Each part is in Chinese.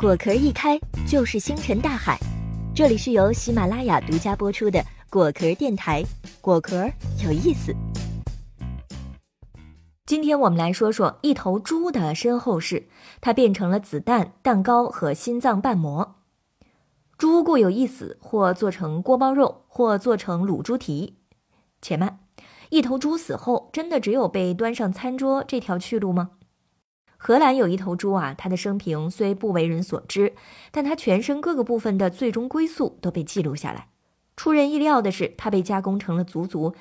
果壳一开就是星辰大海。这里是由喜马拉雅独家播出的果壳电台，果壳有意思。今天我们来说说一头猪的身后事，它变成了子弹、蛋糕和心脏瓣膜。猪固有一死，或做成锅包肉，或做成卤猪蹄。且慢，一头猪死后真的只有被端上餐桌这条去路吗？荷兰有一头猪它的生平虽不为人所知，但它全身各个部分的最终归宿都被记录下来。出人意料的是，它被加工成了足足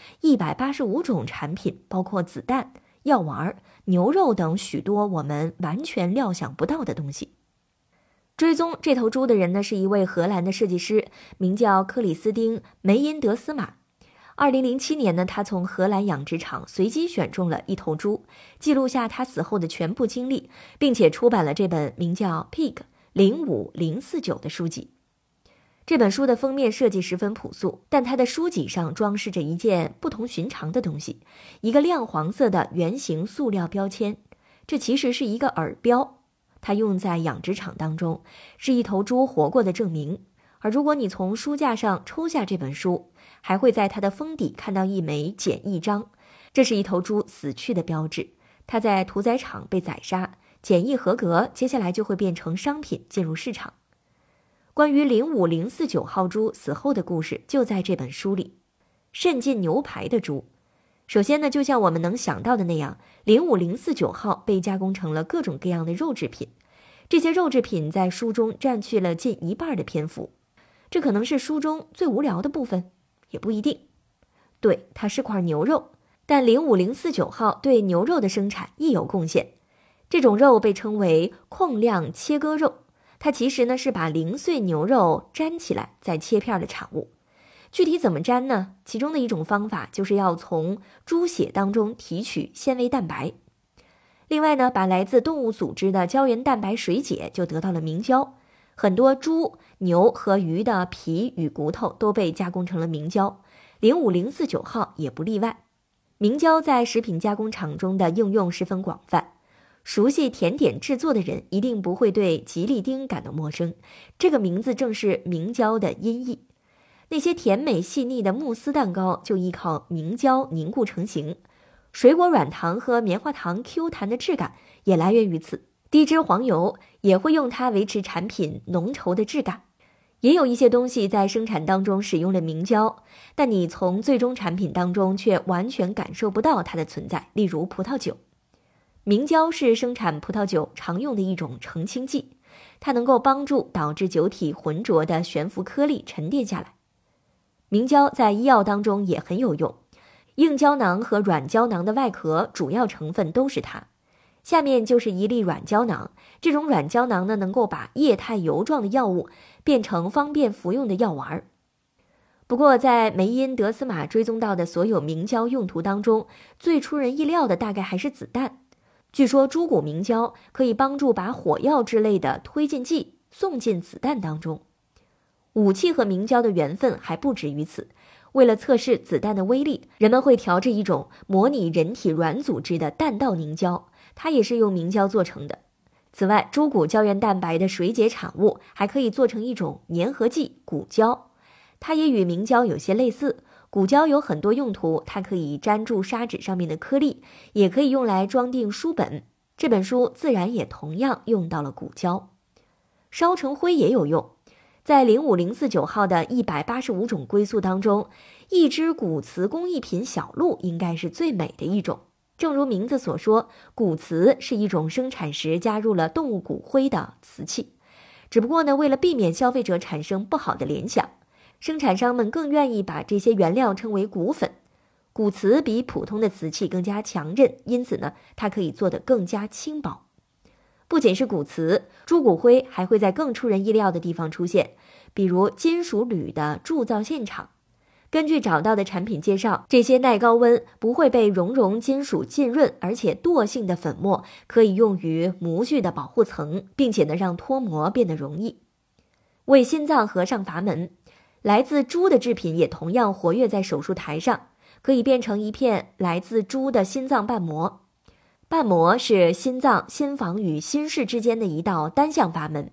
185种产品，包括子弹、药丸、牛肉等许多我们完全料想不到的东西。追踪这头猪的人呢，是一位荷兰的设计师，名叫克里斯汀·梅因德斯玛。2007年呢，他从荷兰养殖场随机选中了一头猪，记录下他死后的全部经历，并且出版了这本名叫《Pig 05049》的书籍。这本书的封面设计十分朴素，但它的书脊上装饰着一件不同寻常的东西，一个亮黄色的圆形塑料标签。这其实是一个耳标，它用在养殖场当中，是一头猪活过的证明。而如果你从书架上抽下这本书，还会在它的封底看到一枚检疫章，这是一头猪死去的标志。它在屠宰场被宰杀，检疫合格，接下来就会变成商品进入市场。关于05049号猪死后的故事就在这本书里。肾进牛排的猪，首先呢，就像我们能想到的那样，05049号被加工成了各种各样的肉制品，这些肉制品在书中占据了近一半的篇幅。这可能是书中最无聊的部分，也不一定。对，它是块牛肉，但05049号对牛肉的生产亦有贡献。这种肉被称为控量切割肉，它其实呢是把零碎牛肉粘起来再切片的产物。具体怎么粘呢？其中的一种方法就是要从猪血当中提取纤维蛋白。另外呢，把来自动物组织的胶原蛋白水解，就得到了明胶。很多猪、牛和鱼的皮与骨头都被加工成了明胶，05049号也不例外。明胶在食品加工厂中的应用十分广泛，熟悉甜点制作的人一定不会对吉利丁感到陌生，这个名字正是明胶的音译。那些甜美细腻的慕斯蛋糕就依靠明胶凝固成型，水果软糖和棉花糖 Q 弹的质感也来源于此。低脂黄油也会用它维持产品浓稠的质感。也有一些东西在生产当中使用了明胶，但你从最终产品当中却完全感受不到它的存在，例如葡萄酒。明胶是生产葡萄酒常用的一种澄清剂，它能够帮助导致酒体浑浊的悬浮颗粒沉淀下来。明胶在医药当中也很有用，硬胶囊和软胶囊的外壳主要成分都是它。下面就是一粒软胶囊，这种软胶囊呢，能够把液态油状的药物变成方便服用的药丸。不过在梅因德斯玛追踪到的所有明胶用途当中，最出人意料的大概还是子弹。据说猪骨明胶可以帮助把火药之类的推进剂送进子弹当中。武器和明胶的缘分还不止于此，为了测试子弹的威力，人们会调制一种模拟人体软组织的弹道凝胶，它也是用明胶做成的。此外，猪骨胶原蛋白的水解产物还可以做成一种粘合剂骨胶，它也与明胶有些类似。骨胶有很多用途，它可以粘住砂纸上面的颗粒，也可以用来装订书本。这本书自然也同样用到了骨胶。烧成灰也有用。在05049号的185种归宿当中，一只骨瓷工艺品小鹿应该是最美的一种。正如名字所说，骨瓷是一种生产时加入了动物骨灰的瓷器。只不过呢，为了避免消费者产生不好的联想，生产商们更愿意把这些原料称为骨粉。骨瓷比普通的瓷器更加强韧，因此呢，它可以做得更加轻薄。不仅是骨瓷，猪骨灰还会在更出人意料的地方出现，比如金属铝的铸造现场。根据找到的产品介绍，这些耐高温、不会被熔金属浸润而且惰性的粉末可以用于模具的保护层，并且呢让脱模变得容易。为心脏合上阀门，来自猪的制品也同样活跃在手术台上，可以变成一片来自猪的心脏瓣膜。瓣膜是心脏、心房与心室之间的一道单向阀门，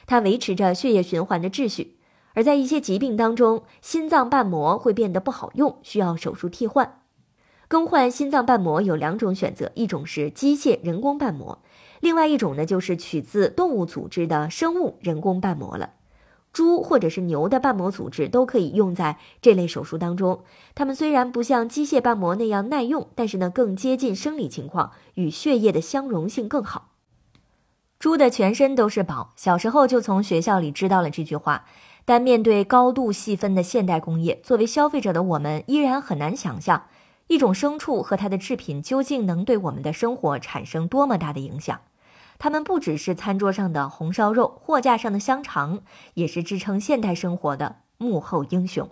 它维持着血液循环的秩序。而在一些疾病当中，心脏瓣膜会变得不好用，需要手术替换。更换心脏瓣膜有2种选择，一种是机械人工瓣膜，另外一种呢就是取自动物组织的生物人工瓣膜了。猪或者是牛的瓣膜组织都可以用在这类手术当中，它们虽然不像机械瓣膜那样耐用，但是呢更接近生理情况，与血液的相容性更好。猪的全身都是宝，小时候就从学校里知道了这句话，但面对高度细分的现代工业，作为消费者的我们依然很难想象，一种牲畜和它的制品究竟能对我们的生活产生多么大的影响。它们不只是餐桌上的红烧肉，货架上的香肠，也是支撑现代生活的幕后英雄。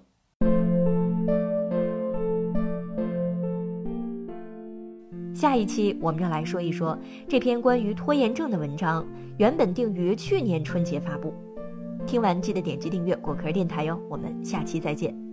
下一期我们要来说一说这篇关于拖延症的文章，原本定于去年春节发布。听完记得点击订阅果壳电台哟，我们下期再见。